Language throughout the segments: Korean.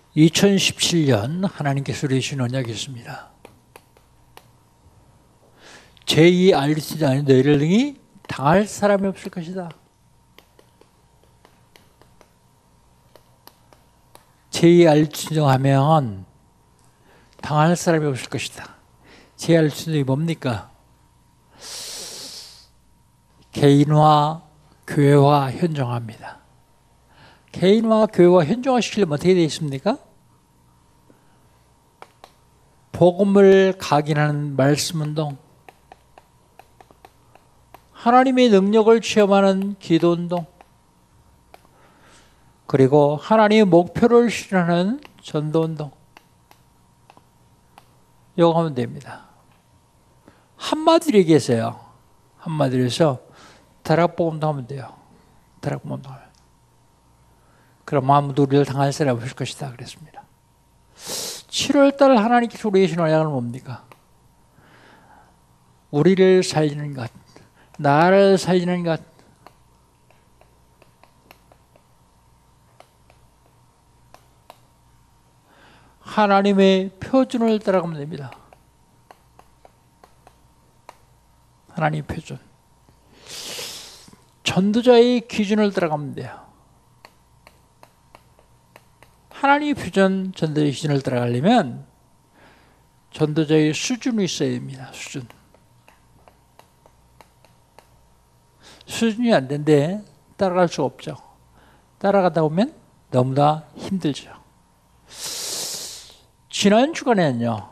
2017년 하나님께서 주신 언약이 있습니다. 제2 알리시지 않은 너희를 등이 당할 사람이 없을 것이다. 제2 알리시정하면 당할 사람이 없을 것이다. 제2 알리시정이 뭡니까? 개인화, 교회화, 현정화입니다. 개인화, 교회화, 현정화 시키려면 어떻게 되어 있습니까? 복음을 각인하는 말씀운동, 하나님의 능력을 체험하는 기도운동, 그리고 하나님의 목표를 실현하는 전도운동. 이거 하면 됩니다. 한마디로 얘기해서요. 한마디로 해서 다락복음도 하면 돼요. 다락복음도 하면. 그럼 아무도 우리를 당할 사람이 없을 것이다 그랬습니다. 7월달 하나님께서 우리에게 주신 언약은 뭡니까? 우리를 살리는 것, 나를 살리는 것. 하나님의 표준을 따라가면 됩니다. 하나님의 표준. 전도자의 기준을 따라가면 돼요. 하나님의 표준, 전도자의 기준을 따라가려면 전도자의 수준이 있어야 됩니다. 수준. 수준이 안 되는데 따라갈 수가 없죠. 따라가다 보면 너무나 힘들죠. 지난 주간에는요.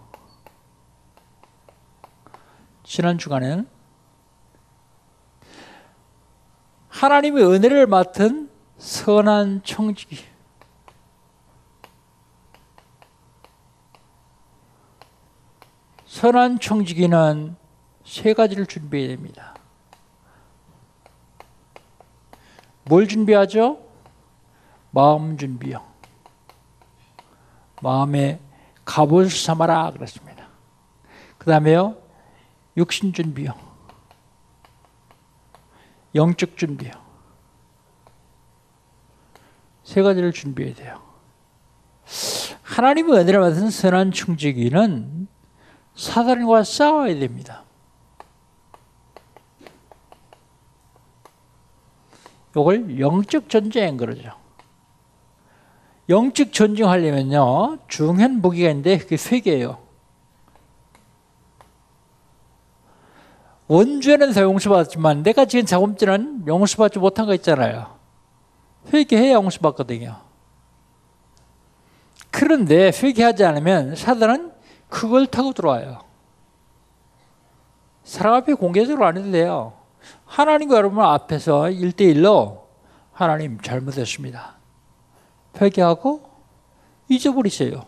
지난 주간에는 하나님의 은혜를 맡은 선한 청지기, 선한 청지기는 세 가지를 준비해야 됩니다. 뭘 준비하죠? 마음 준비요. 마음에 갑옷을 삼아라 그랬습니다. 그 다음에요. 육신 준비요. 영적 준비요. 세 가지를 준비해야 돼요. 하나님의 은혜를 받은 선한 청지기는 사단과 싸워야 됩니다. 이걸 영적 전쟁 그러죠. 영적 전쟁하려면요. 중요한 무기가 있는데 그게 회개예요. 원죄는 다 용서받았지만 내가 지은 작업죄는 용서받지 못한 거 있잖아요. 회개해야 용서받거든요. 그런데 회개하지 않으면 사단은 그걸 타고 들어와요. 사람 앞에 공개적으로 안 해도 돼요. 하나님과 여러분 앞에서 1대1로 하나님 잘못했습니다. 회개하고 잊어버리세요.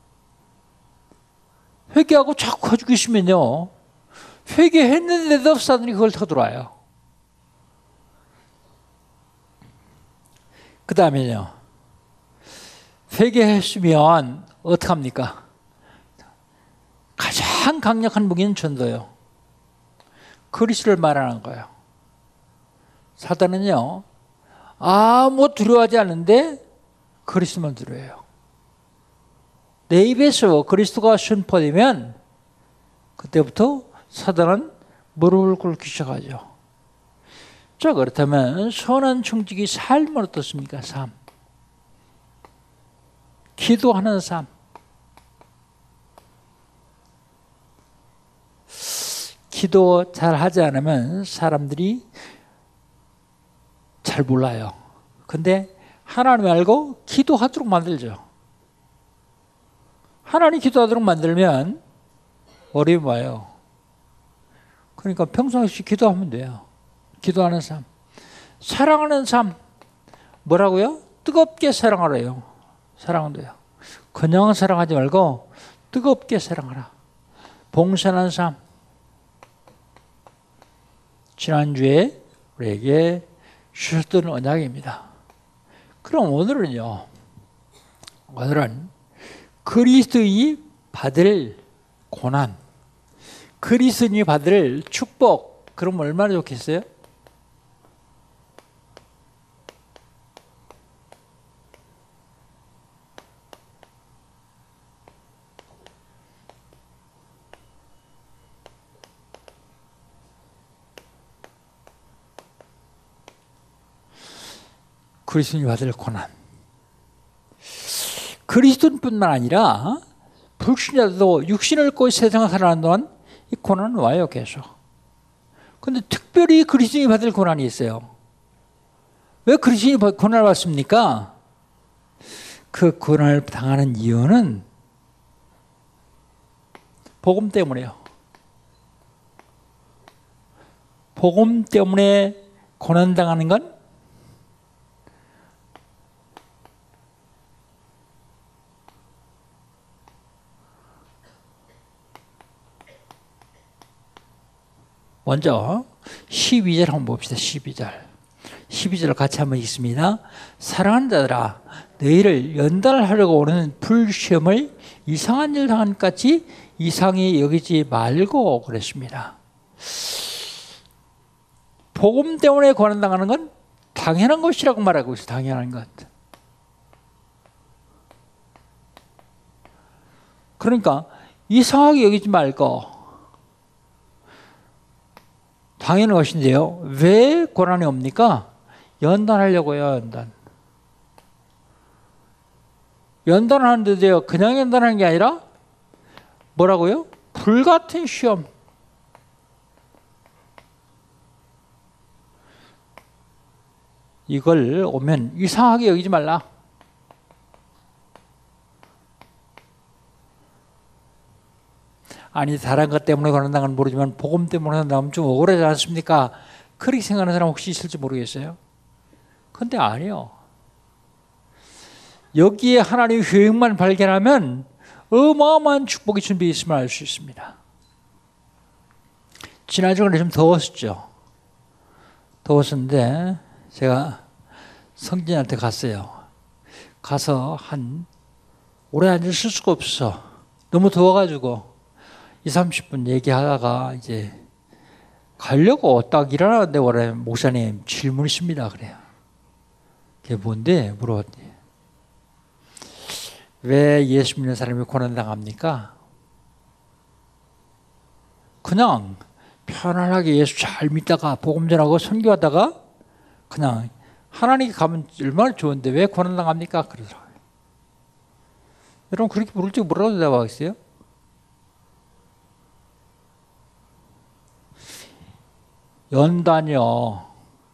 회개하고 자꾸 가지고 계시면요. 회개했는데도 사단이 그걸 타고 들어와요. 그 다음에요. 회개했으면 어떡합니까? 가장 강력한 무기는 전도예요. 그리스도를 말하는 거예요. 사단은요. 아무 두려워하지 않는데 그리스도만 두려워해요. 내 입에서 그리스도가 선포되면 그때부터 사단은 무릎을 꿇기 시작하죠. 자, 그렇다면 선한 청지기 삶은 어떻습니까? 삶. 기도하는 삶. 기도 잘 하지 않으면 사람들이 잘 몰라요. 근데 하나님 알고 기도하도록 만들죠. 하나님 기도하도록 만들면 어려움이 와요. 그러니까 평상시 기도하면 돼요. 기도하는 삶. 사랑하는 삶. 뭐라고요? 뜨겁게 사랑하래요. 사랑도요. 그냥 사랑하지 말고 뜨겁게 사랑하라. 봉사하는 삶. 지난주에 우리에게 주셨던 언약입니다. 그럼 오늘은요. 오늘은 그리스도인이 받을 고난, 그리스도인이 받을 축복. 그럼 얼마나 좋겠어요? 그리스도인이 받을 고난. 그리스도인뿐만 아니라 불신자도 육신을 입고 세상을 살아가는 동안 이 고난은 와요, 계속. 그런데 특별히 그리스도인이 받을 고난이 있어요. 왜 그리스도인이 고난을 받습니까? 그 고난을 당하는 이유는 복음 때문에요. 복음 때문에 고난당하는 건 먼저 12절 한번 봅시다. 12절 같이 한번 읽습니다. 사랑하는 자들아, 너희를 연단하려고 오는 불시험을 이상한 일 당한 것 같이 이상히 여기지 말고 그랬습니다. 복음 때문에 고난당하는 건 당연한 것이라고 말하고 있어요. 당연한 것. 그러니까 이상하게 여기지 말고 당연한 것인데요. 왜 고난이 옵니까? 연단하려고요. 연단하는데도요. 그냥 연단하는 게 아니라 뭐라고요? 불같은 시험. 이걸 오면 이상하게 여기지 말라. 아니 다른 것 때문에 고난당하는 건 모르지만 복음 때문에 고난당하면 좀 억울하지 않습니까? 그렇게 생각하는 사람 혹시 있을지 모르겠어요. 근데 아니요. 여기에 하나님의 계획만 발견하면 어마어마한 축복이 준비되어 있음을 알 수 있습니다. 지난 주간에 좀 더웠었죠. 더웠었는데 제가 성진한테 갔어요. 가서 오래 앉을 수가 없어. 너무 더워가지고 20-30분 얘기하다가 이제 가려고 딱 일어나는데 원래 목사님 질문 있습니다. 그래요. 그게 뭔데? 물어봤더니 왜 예수 믿는 사람이 고난당합니까? 그냥 편안하게 예수 잘 믿다가 복음 전하고 선교하다가 그냥 하나님께 가면 얼마나 좋은데 왜 고난당합니까? 그러더라고요. 여러분 그렇게 물을 때 뭐라고 대답하겠어요? 연단이요.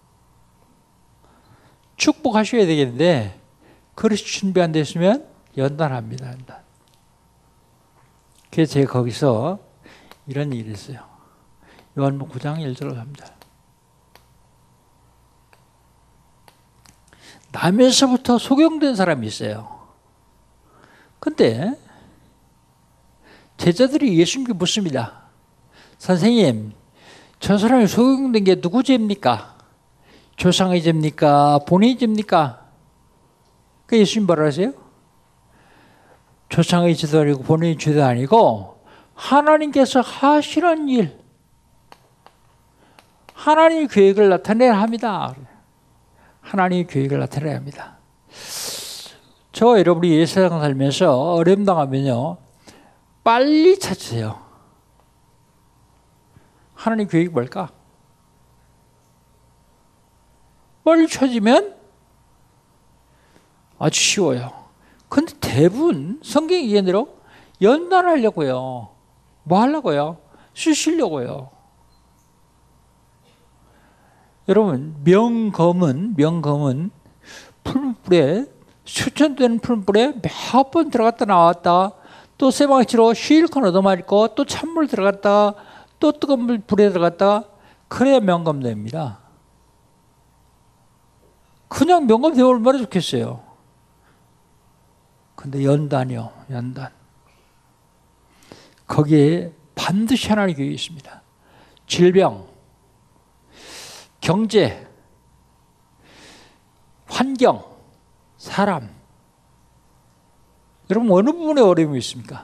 축복하셔야 되겠는데 그릇이 준비 안 됐으면 연단합니다. 연단. 그래서 제가 거기서 이런 일이 있어요. 요한복음 9장 1절을 합니다. 남에서부터 소경된 사람이 있어요. 근데 제자들이 예수님께 묻습니다. 선생님, 저 사람이 소경된 게 누구 죄입니까? 조상의 죄입니까? 본인의 죄입니까? 그 예수님 뭐라 하세요? 조상의 죄도 아니고 본인의 죄도 아니고 하나님께서 하시는 일, 하나님의 계획을 나타내야 합니다. 하나님의 계획을 나타내야 합니다. 저 여러분이 세상 살면서 어려움 당하면요, 빨리 찾으세요. 하나님 계획이 뭘까? 빨리 찾으면 아주 쉬워요. 근데 대부분 성경 얘기대로 연단하려고요. 뭐 하려고요? 쓰시려고요. 여러분 명검은 풀뿌에 수천되는 풀뿌에 몇 번 들어갔다 나왔다 또 쇠방아치로 실컷 얻어맞고 또 찬물 들어갔다 또 뜨거운 물 불에 들어갔다 그래야 명검 됩니다. 그냥 명검 되면 얼마나 좋겠어요. 근데 연단이요. 연단. 거기에 반드시 하나님의 계획이 있습니다. 질병, 경제, 환경, 사람. 여러분 어느 부분에 어려움이 있습니까?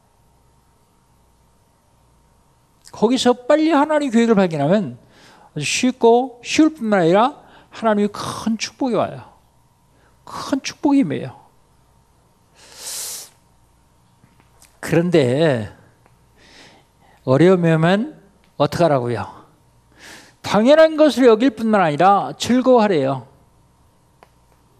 거기서 빨리 하나님의 계획을 발견하면 아주 쉽고 쉬울 뿐만 아니라 하나님의 큰 축복이 와요. 큰 축복이 임해요. 그런데 어려움이 오면 어떡하라고요? 당연한 것을 여길 뿐만 아니라 즐거워하래요.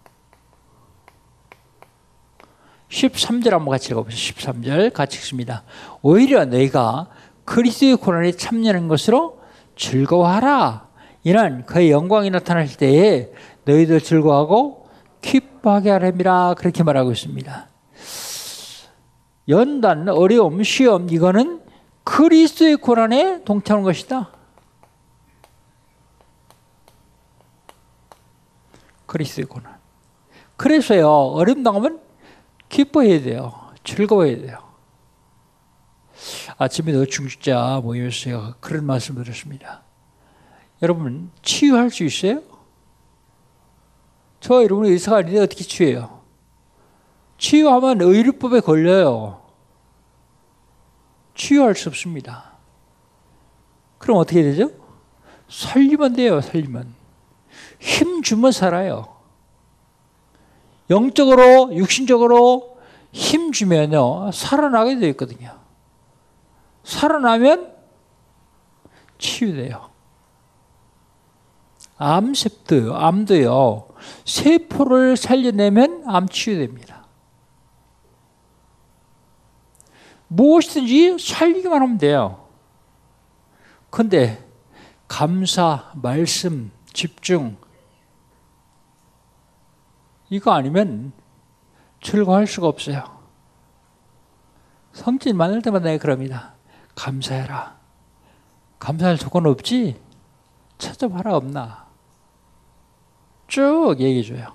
13절 한번 같이 읽어보세요. 13절 같이 읽습니다. 오히려 너희가 그리스도의 고난에 참여하는 것으로 즐거워하라. 이는 그의 영광이 나타날 때에 너희들 즐거워하고 기뻐하게 하렵니다. 그렇게 말하고 있습니다. 연단, 어려움, 시험 이거는 그리스도의 고난에 동참하는 것이다. 그리스도의 고난. 그래서요, 어려움 당하면 기뻐해야 돼요. 즐거워해야 돼요. 아침에 중직자 모임에서 제가 그런 말씀을 드렸습니다. 여러분, 치유할 수 있어요? 저 여러분이 의사가 아닌데 어떻게 치유해요? 치유하면 의료법에 걸려요. 치유할 수 없습니다. 그럼 어떻게 되죠? 살리면 돼요, 살리면. 힘 주면 살아요. 영적으로, 육신적으로 힘 주면요, 살아나게 되어 있거든요. 살아나면 치유돼요. 암도요, 세포를 살려내면 암 치유됩니다. 무엇이든지 살리기만 하면 돼요. 근데 감사, 말씀, 집중 이거 아니면 즐거워할 수가 없어요. 성질 많을 때마다 내가 그럽니다. 감사해라. 감사할 조건 없지? 찾아봐라 없나? 쭉 얘기해줘요.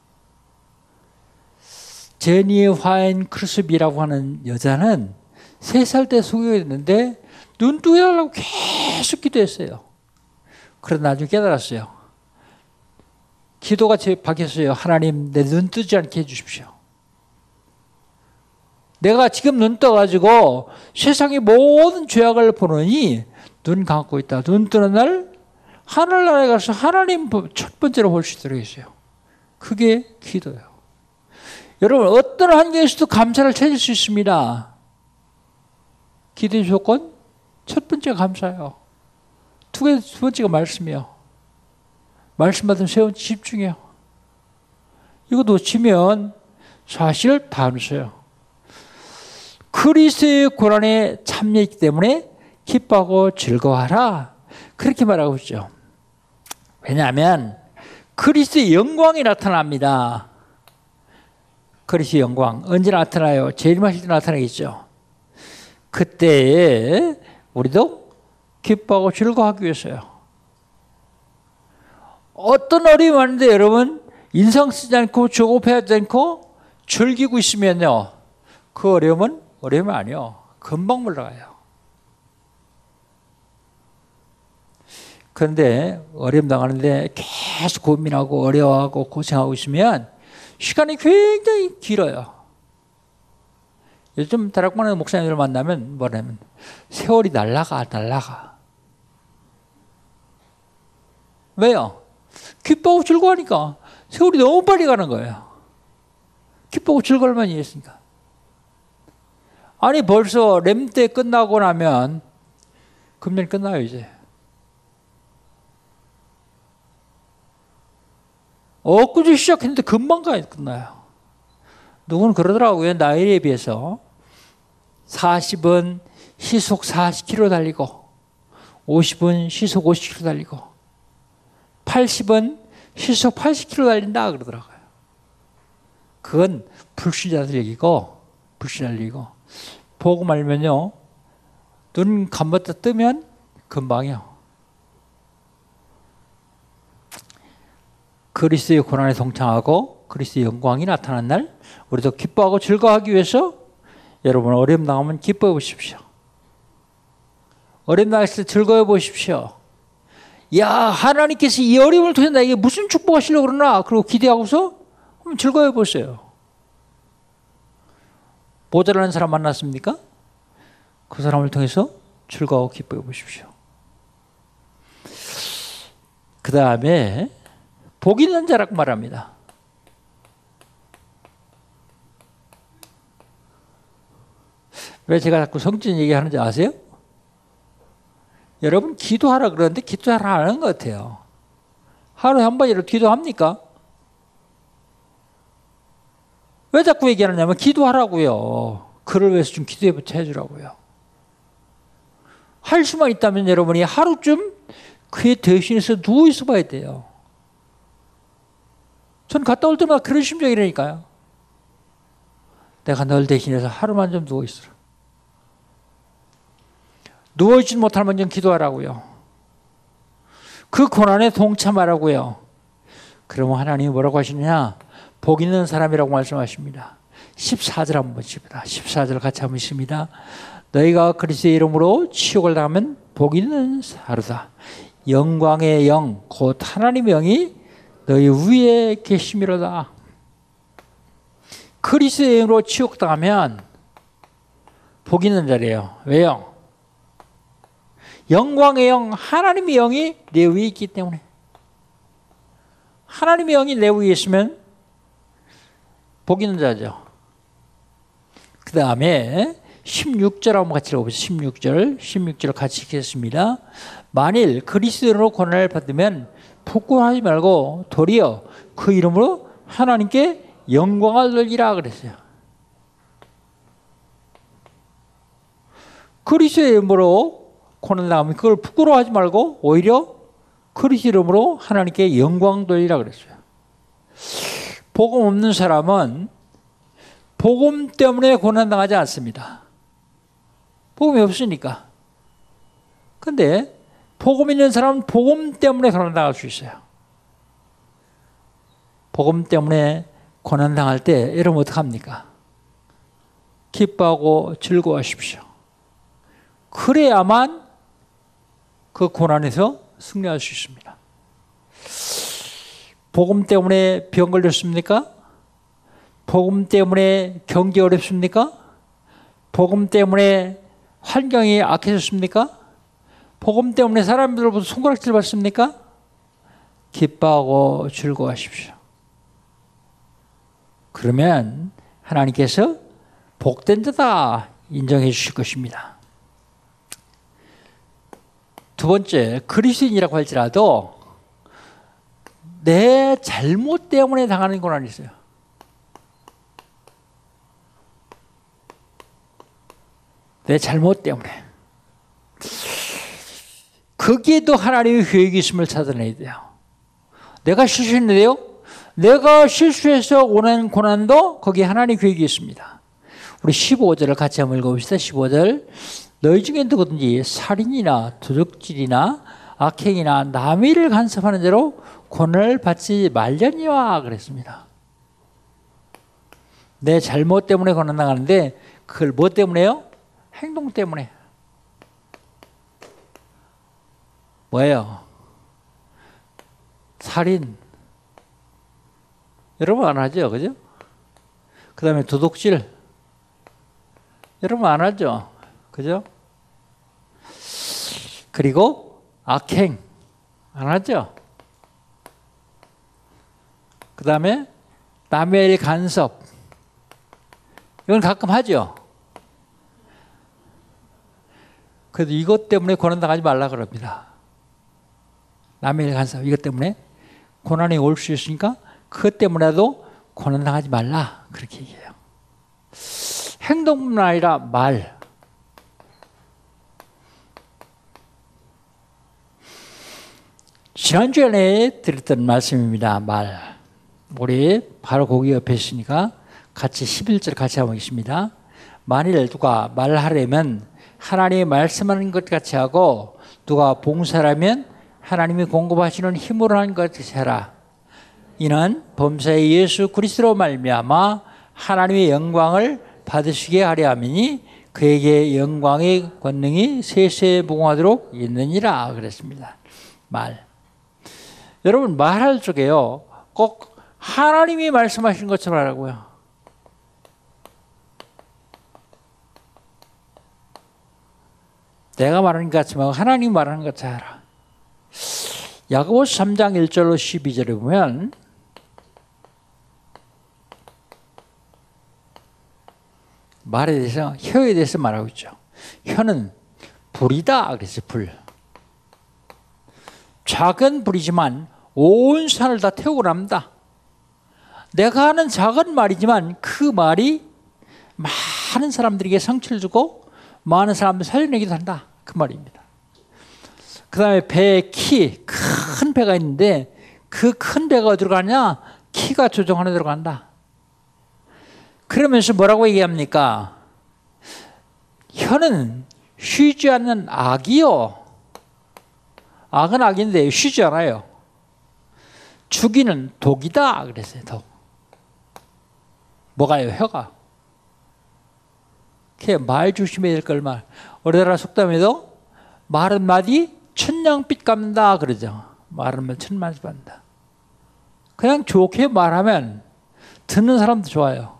제니 화인 크루스비라고 하는 여자는 3살 때 소개가 됐는데 눈뜨게 하려고 계속 기도했어요. 그러다 나중에 깨달았어요. 기도가 제 바뀌었어요. 하나님 내 눈 뜨지 않게 해주십시오. 내가 지금 눈 떠가지고 세상의 모든 죄악을 보느니 눈 감고 있다. 눈 뜨는 날 하늘나라에 가서 하나님 첫 번째로 볼 수 있도록 했어요. 그게 기도예요. 여러분 어떤 환경에서도 감사를 찾을 수 있습니다. 기도의 조건 첫 번째가 감사예요. 두 번째가 말씀이요. 말씀 받은 세 번째 집중해요. 이거 놓치면 사실 다 놓쳐요. 그리스도의 고난에 참여했기 때문에 기뻐하고 즐거워하라. 그렇게 말하고 있죠. 왜냐하면 그리스도의 영광이 나타납니다. 그리스도의 영광 언제 나타나요? 재림하실 때 나타나겠죠. 그때에 우리도 기뻐하고 즐거워하기 위해서요. 어떤 어려움이 왔는데 여러분 인상 쓰지 않고 조급해하지 않고 즐기고 있으면요. 그 어려움은 어려움이 아니요. 금방 물러가요. 그런데 어려움 당하는데 계속 고민하고 어려워하고 고생하고 있으면 시간이 굉장히 길어요. 요즘 다락방의 목사님들을 만나면 뭐냐면 세월이 날아가. 왜요? 기뻐하고 즐거워하니까 세월이 너무 빨리 가는 거예요. 기뻐하고 즐거울 만이 했으니까. 아니 벌써 렘때 끝나고 나면 금년 끝나요 이제. 엊그제 시작했는데 금방 끝나요. 누구는 그러더라고요. 나이에 비해서 40은 시속 40km 달리고 50은 시속 50km 달리고 80은 시속 80km 달린다 그러더라고요. 그건 불신자들 얘기고 보고 말면요. 눈 감았다 뜨면 금방이요. 그리스도의 고난에 동참하고 그리스도의 영광이 나타난 날 우리도 기뻐하고 즐거워하기 위해서 여러분 어려움 당하면 기뻐해 보십시오. 어려움 당했을 때 즐거워해 보십시오. 야 하나님께서 이 어려움을 통해 나에게 무슨 축복하시려고 그러나 그리고 기대하고서 한번 즐거워해 보세요. 모자라는 사람 만났습니까? 그 사람을 통해서 즐거워 기뻐해 보십시오. 그 다음에 복 있는 자라고 말합니다. 왜 제가 자꾸 성진 얘기하는지 아세요? 여러분 기도하라 그러는데 기도하라 안 하는 것 같아요. 하루에 한 번이라도 기도합니까? 왜 자꾸 얘기하느냐면 기도하라고요. 그를 위해서 좀 기도해 주라고요. 할 수만 있다면 여러분이 하루쯤 그의 대신해서 누워 있어 봐야 돼요. 전 갔다 올 때마다 그런 심정이라니까요. 내가 널 대신해서 하루만 좀 누워 있어라. 누워있지 못하면 좀 기도하라고요. 그 고난에 동참하라고요. 그러면 하나님이 뭐라고 하시느냐? 복 있는 사람이라고 말씀하십니다. 14절 한번 보십니다. 14절 같이 한번 읽습니다. 너희가 그리스도의 이름으로 치욕을 당하면 복 있는 하루다. 영광의 영 곧 하나님의 영이 너희 위에 계심이로다. 그리스도의 이름으로 치욕당하면 복 있는 자리예요. 왜요? 영광의 영, 하나님의 영이 내 위에 있기 때문에. 하나님의 영이 내 위에 있으면 복 있는 자죠. 그 다음에 16절 한번 같이 읽어보세요. 16절 같이 읽겠습니다. 만일 그리스도로 고난을 받으면 부끄러워하지 말고 도리어 그 이름으로 하나님께 영광을 돌리라 그랬어요. 그리스도의 이름으로 고난당하면 그걸 부끄러워하지 말고 오히려 그리스도 이름으로 하나님께 영광 돌리라 그랬어요. 복음 없는 사람은 복음 때문에 고난당하지 않습니다. 복음이 없으니까. 근데 복음 있는 사람은 복음 때문에 고난당할 수 있어요. 복음 때문에 고난당할 때 여러분 어떡합니까? 기뻐하고 즐거워하십시오. 그래야만 그 고난에서 승리할 수 있습니다. 복음 때문에 병 걸렸습니까? 복음 때문에 경기 어렵습니까? 복음 때문에 환경이 악해졌습니까? 복음 때문에 사람들로부터 손가락질 받습니까? 기뻐하고 즐거워하십시오. 그러면 하나님께서 복된 자다 인정해 주실 것입니다. 두 번째, 그리스도인이라고 할지라도 내 잘못 때문에 당하는 고난이 있어요. 내 잘못 때문에. 거기에도 하나님의 계획이 있음을 찾아내야 돼요. 내가 실수했는데요. 내가 실수해서 오는 고난도 거기에 하나님의 계획이 있습니다. 우리 15절을 같이 한번 읽어봅시다. 15절. 너희 중에 누구든지 살인이나 도둑질이나 악행이나 남의 일을 간섭하는 대로 고난을 받지 말려니와 그랬습니다. 내 잘못 때문에 고난당하는데 그걸 뭐 때문에요? 행동 때문에. 뭐예요? 살인. 여러분 안 하죠? 그죠? 그 다음에 도둑질. 여러분 안 하죠? 그죠? 그리고 악행. 안 하죠? 그 다음에 남의 일 간섭. 이건 가끔 하죠? 그래도 이것 때문에 고난당하지 말라 그럽니다. 남의 일 간섭. 이것 때문에 고난이 올 수 있으니까 그것 때문에도 고난당하지 말라. 그렇게 얘기해요. 행동뿐만 아니라 말. 지난주에 드렸던 말씀입니다. 말. 우리 바로 거기 옆에 있으니까 같이 11절 같이 한번 읽습니다. 만일 누가 말하려면 하나님이 말씀하는 것 같이 하고 누가 봉사라면 하나님이 공급하시는 힘으로 하는 것 같이 해라. 이는 범사의 예수 그리스도로 말미암아 하나님의 영광을 받으시게 하려 함이니 그에게 영광의 권능이 세세에 무궁하도록 있느니라 그랬습니다. 말. 여러분 말할 적에요. 꼭 하나님이 말씀하신 것처럼 하라고요. 내가 말하는 것 같지 말고 하나님이 말하는 것 같이 하라. 야고보서 3장 1절로 12절에 보면 말에 대해서 혀에 대해서 말하고 있죠. 혀는 불이다 그랬어요. 불. 작은 불이지만 온 산을 다 태우고 납니다. 내가 하는 작은 말이지만 그 말이 많은 사람들에게 상처를 주고 많은 사람들 살려내기도 한다. 그 말입니다. 그 다음에 배의 키, 큰 배가 있는데 그 큰 배가 어디로 가냐? 키가 조종하는 데로 간다. 그러면서 뭐라고 얘기합니까? 혀는 쉬지 않는 악이요. 악은 악인데 쉬지 않아요. 죽이는 독이다. 그랬어요. 독. 뭐가요? 혀가. 말 조심해야 될 걸 말. 우리나라 속담에도 말 한마디 천냥빛 갚는다 그러죠. 말 한마디 천냥빛 갚는다. 그냥 좋게 말하면 듣는 사람도 좋아요.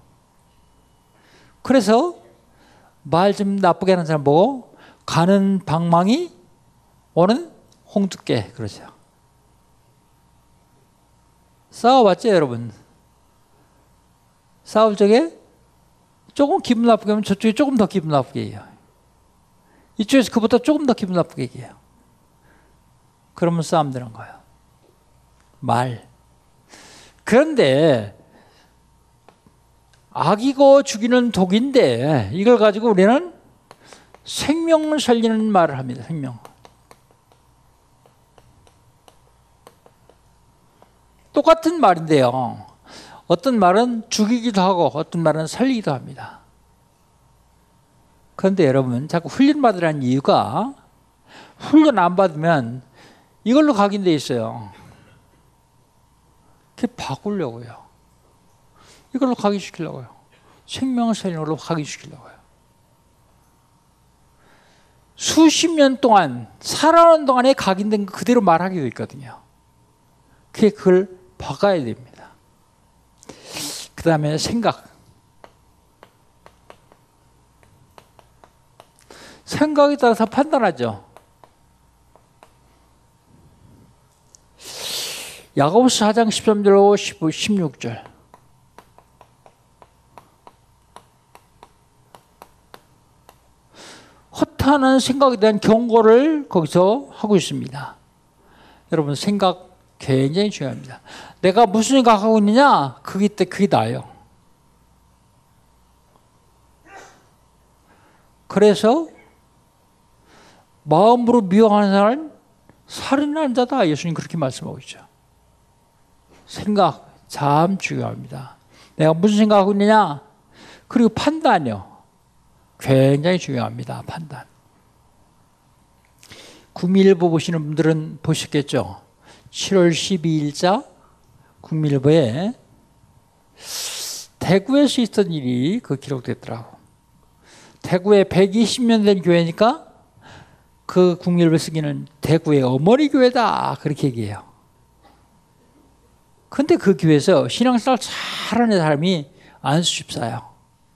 그래서 말 좀 나쁘게 하는 사람 보고 가는 방망이 오는 홍두깨 그러죠. 싸워봤죠 여러분? 싸울 적에 조금 기분 나쁘게 하면 저쪽이 조금 더 기분 나쁘게 해요. 이쪽에서 그보다 조금 더 기분 나쁘게 얘기해요. 그러면 싸움 되는 거예요. 말. 그런데 악이고 죽이는 독인데 이걸 가지고 우리는 생명을 살리는 말을 합니다. 생명. 똑같은 말인데요. 어떤 말은 죽이기도 하고 어떤 말은 살리기도 합니다. 그런데 여러분 자꾸 훈련 받으라는 이유가 훈련 안 받으면 이걸로 각인돼 있어요. 그게 바꾸려고요. 이걸로 각인시키려고요. 생명을 살리는 걸로 각인시키려고요. 수십 년 동안 살아오는 동안에 각인된 거 그대로 말하게 되어 있거든요. 그걸 바꿔야 됩니다. 그 다음에 생각. 생각에 따라서 판단하죠. 야고보서 4장 13절로 16절. 허탄한 생각에 대한 경고를 거기서 하고 있습니다. 여러분 생각 굉장히 중요합니다. 내가 무슨 생각하고 있느냐? 그게 나요. 그래서 마음으로 미워하는 사람은 살인하는 자다. 예수님 그렇게 말씀하고 있죠. 생각 참 중요합니다. 내가 무슨 생각하고 있느냐? 그리고 판단이요. 굉장히 중요합니다. 판단. 국민일보 보시는 분들은 보셨겠죠? 7월 12일자 국민일보에 대구에서 있었던 일이 기록됐더라고. 대구에 120년 된 교회니까 그 국민일보 쓰기는 대구의 어머니 교회다 그렇게 얘기해요. 근데 그 교회에서 신앙생활 잘하는 사람이 안수 집사예요.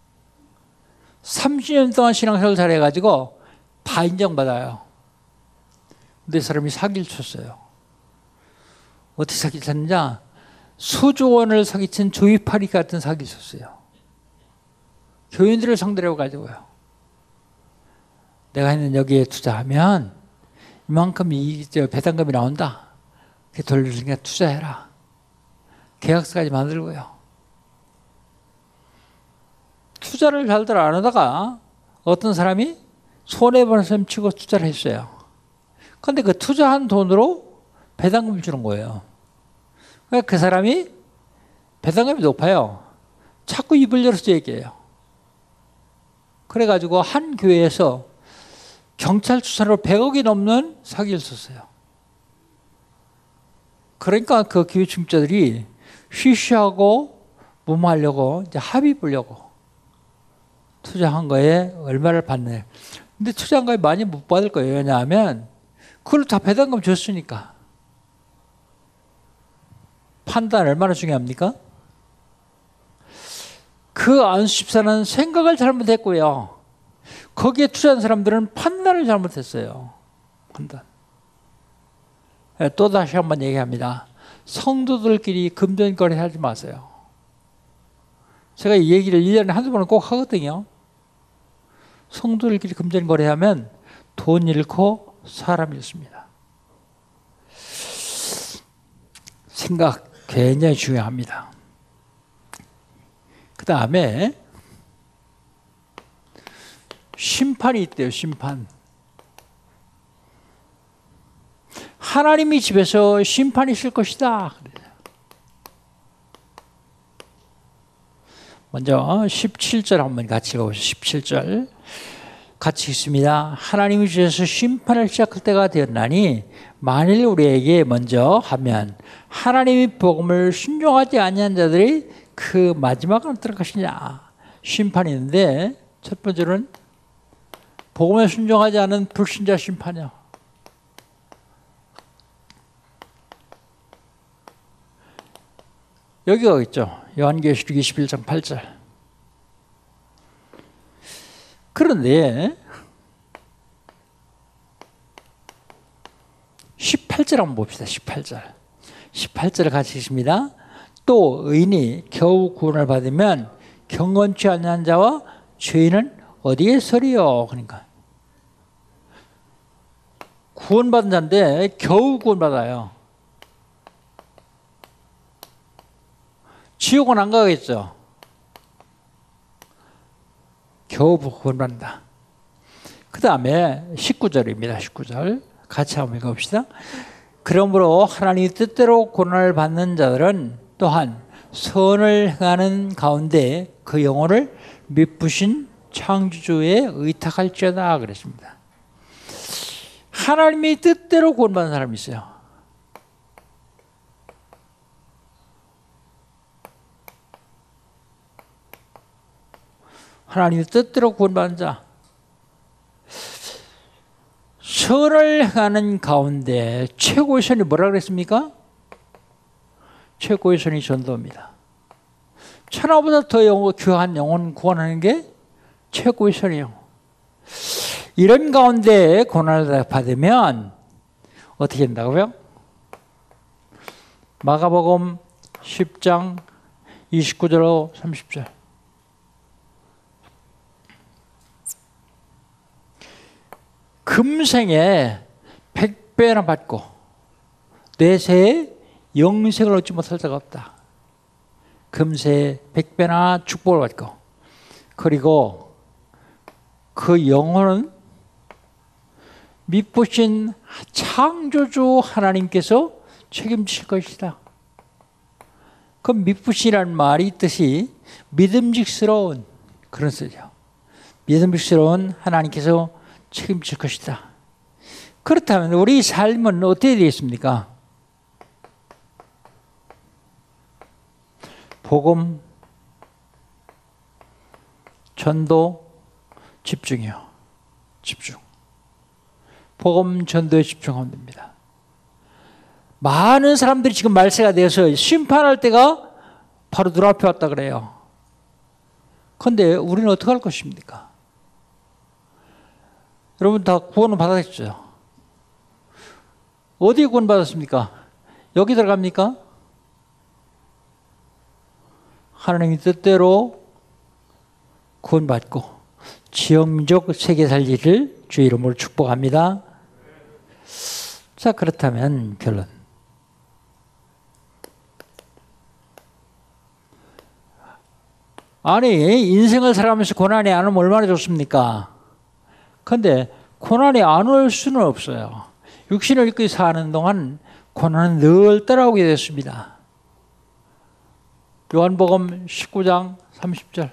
30년 동안 신앙생활 잘해가지고 다 인정받아요. 근데 사람이 사기를 쳤어요. 어떻게 사기를 쳤느냐? 수조원을 사기친 조이파리 같은 사기를 쳤어요. 교인들을 상대로 가지고요. 내가 있는 여기에 투자하면 이만큼 배당금이 나온다. 그게 돌려주니까 투자해라. 계약서까지 만들고요. 투자를 잘들 안 하다가 어떤 사람이 손해보는 셈 치고 투자를 했어요. 그런데 그 투자한 돈으로 배당금을 주는 거예요. 그러니까 그 사람이 배당금이 높아요. 자꾸 입을 열어서 얘기해요. 그래가지고 한 교회에서 경찰 수사로 100억이 넘는 사기를 썼어요. 그러니까 그 교회 중자들이 쉬쉬하고 무마하려고 이제 합의 보려고 투자한 거에 얼마를 받네. 근데 투자한 거에 많이 못 받을 거예요. 왜냐하면 그걸 다 배당금 줬으니까. 판단 얼마나 중요합니까? 그 안수집사는 생각을 잘못했고요. 거기에 투자한 사람들은 판단을 잘못했어요. 판단. 또 다시 한번 얘기합니다. 성도들끼리 금전거래 하지 마세요. 제가 이 얘기를 1년에 한두 번은 꼭 하거든요. 성도들끼리 금전거래하면 돈 잃고 사람 잃습니다. 생각 굉장히 중요합니다. 다음에 심판이 있대요. 심판. 하나님이 집에서 심판이 있을 것이다. 먼저 17절 한번 같이 읽어보시죠. 17절 같이 읽습니다. 하나님이 주셔서 심판을 시작할 때가 되었나니 만일 우리에게 먼저 하면 하나님의 복음을 순종하지 아니한 자들이 그 마지막은 어떨 것이냐. 심판이 있는데 첫 번째는 복음에 순종하지 않은 불신자 심판이요. 여기가 있죠. 요한계시록 21장 8절. 그런데 18절 한번 봅시다. 18절. 18절을 같이 읽습니다. 또 의인이 겨우 구원을 받으면 경건치 않은 자와 죄인은 어디에 서리요? 그러니까 구원받은 자인데 겨우 구원받아요. 지옥은 안 가겠죠. 겨우 구원받는다. 그 다음에 19절입니다. 19절 같이 한번 읽어봅시다. 그러므로 하나님의 뜻대로 고난을 받는 자들은 또한 선을 행하는 가운데 그 영혼을 미쁘신 창조주에 의탁할지어다 그랬습니다. 하나님의 뜻대로 구원받는 사람이 있어요. 하나님의 뜻대로 구원받은 자. 선을 행하는 가운데 최고의 선이 뭐라 그랬습니까? 최고의 선이 전도입니다. 천하보다 더 귀한 영혼 구원하는 게 최고의 선이에요. 이런 가운데 고난을 받으면 어떻게 된다고요? 마가복음 10장 29절로 30절. 금생에 100배나 받고 내세에 영생을 얻지 못할 자가 없다. 금세에 100배나 축복을 받고 그리고 그 영혼은 미쁘신 창조주 하나님께서 책임질 것이다. 그 미쁘시라는 말이 뜻이 믿음직스러운 그런 뜻이죠. 믿음직스러운 하나님께서 책임질 것이다. 그렇다면 우리 삶은 어떻게 되겠습니까? 복음, 전도, 집중이요. 집중. 복음, 전도에 집중하면 됩니다. 많은 사람들이 지금 말세가 되어서 심판할 때가 바로 눈앞에 왔다 그래요. 그런데 우리는 어떻게 할 것입니까? 여러분 다 구원을 받았죠? 어디에 구원 받았습니까? 여기 들어갑니까? 하나님의 뜻대로 구원받고 지역민족 세계 살리를 주의 이름으로 축복합니다. 자, 그렇다면 결론. 아니, 인생을 살아가면서 고난이 안 오면 얼마나 좋습니까? 그런데 고난이 안 올 수는 없어요. 육신을 입고 사는 동안 고난은 늘 따라오게 됐습니다. 요한복음 19장 30절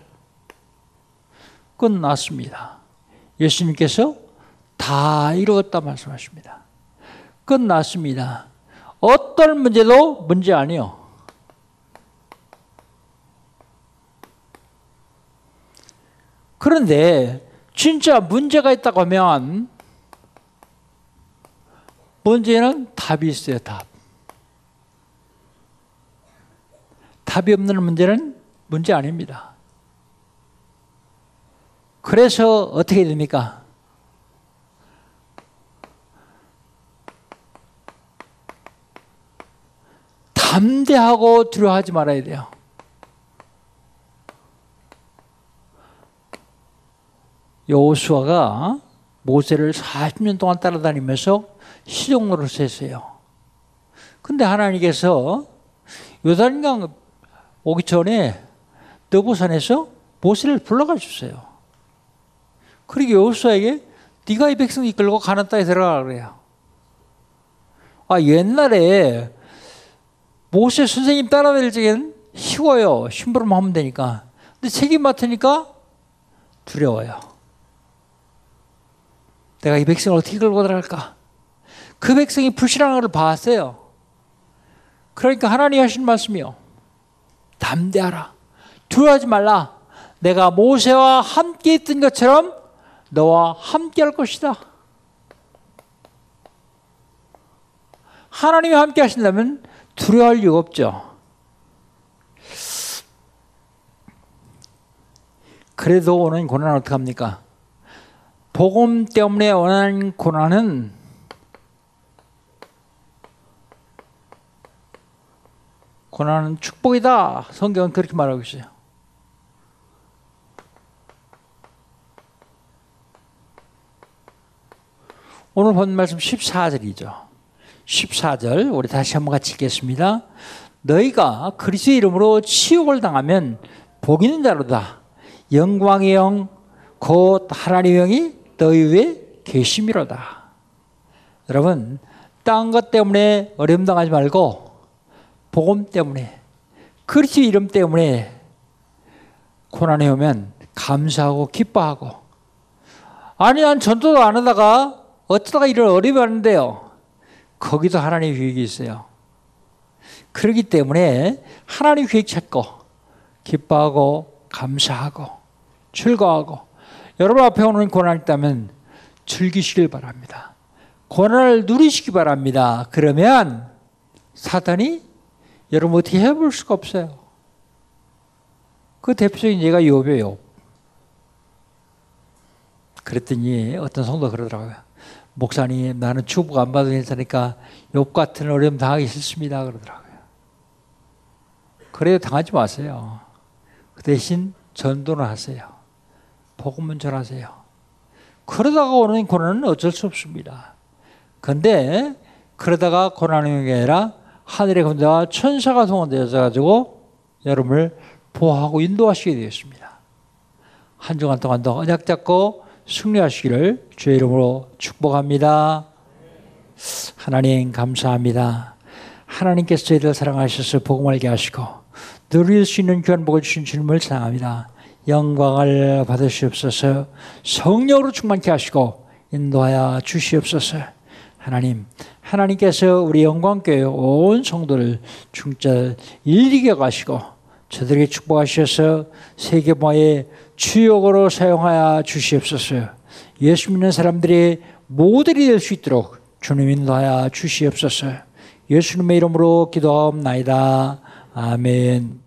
끝났습니다. 예수님께서 다 이루었다 말씀하십니다. 끝났습니다. 어떤 문제도 문제 아니요. 그런데 진짜 문제가 있다고 하면 문제는 답이 있어요. 답이 없는 문제는 문제 아닙니다. 그래서 어떻게 됩니까? 담대하고 두려워하지 말아야 돼요. 여호수아가 모세를 40년 동안 따라다니면서 시종노릇을 했어요. 근데 하나님께서 요단강 오기 전에 느보산에서 모세를 불러가 주세요. 그리고 여호수아에게 네가 이 백성 이끌고 가나안 땅에 들어가라 그래요. 옛날에 모세 선생님 따라다닐 적에는 쉬워요. 심부름만 하면 되니까. 근데 책임 맡으니까 두려워요. 내가 이 백성을 어떻게 끌고 들어갈까? 그 백성이 불신앙을 봤어요. 그러니까 하나님이 하신 말씀이요. 담대하라. 두려워하지 말라. 내가 모세와 함께 있던 것처럼 너와 함께 할 것이다. 하나님이 함께 하신다면 두려워할 이유가 없죠. 그래도 오는 고난은 어떻게 합니까? 복음 때문에 오는 고난은 축복이다. 성경은 그렇게 말하고 있어요. 오늘 본 말씀 14절이죠. 14절 우리 다시 한번 같이 읽겠습니다. 너희가 그리스도의 이름으로 치욕을 당하면 복 있는 자로다. 영광의 영 곧 하나님의 영이 너희 위에 계심이로다. 여러분, 딴 것 때문에 어려움 당하지 말고 복음 때문에, 그리스도의 이름 때문에 고난이 오면 감사하고 기뻐하고, 아니 난 전도도 안 하다가 어쩌다가 이런 어려움이 왔는데요. 거기도 하나님의 계획이 있어요. 그렇기 때문에 하나님의 계획 찾고 기뻐하고 감사하고 즐거워하고, 여러분 앞에 오는 고난이 있다면 즐기시길 바랍니다. 고난을 누리시기 바랍니다. 그러면 사탄이 여러분 어떻게 해볼 수가 없어요. 그 대표적인 예가 욥이에요. 그랬더니 어떤 성도가 그러더라고요. 목사님, 나는 축복 안 받아도 괜찮으니까 욥 같은 어려움 당하기 싫습니다. 그러더라고요. 그래도 당하지 마세요. 그 대신 전도는 하세요. 복음은 전하세요. 그러다가 오는 고난은 어쩔 수 없습니다. 그런데 그러다가 고난이 오는 게 아니라 하늘의 군대와 천사가 동원되어서 여러분을 보호하고 인도하시게 되었습니다. 한 주간 동안도 언약 잡고 승리하시기를 주의 이름으로 축복합니다. 하나님 감사합니다. 하나님께서 저희를 사랑하셔서 복음을 알게 하시고 누릴 수 있는 귀한 복을 주신 주님을 사랑합니다. 영광을 받으시옵소서. 성령으로 충만케 하시고 인도하여 주시옵소서. 하나님께서 우리 영광교회 온 성도를 중절 일리게 가시고 저들에게 축복하셔서 세계보화의 주역으로 사용하여 주시옵소서. 예수 믿는 사람들이 모델이 될 수 있도록 주님 인도하여 주시옵소서. 예수님의 이름으로 기도하옵나이다. 아멘.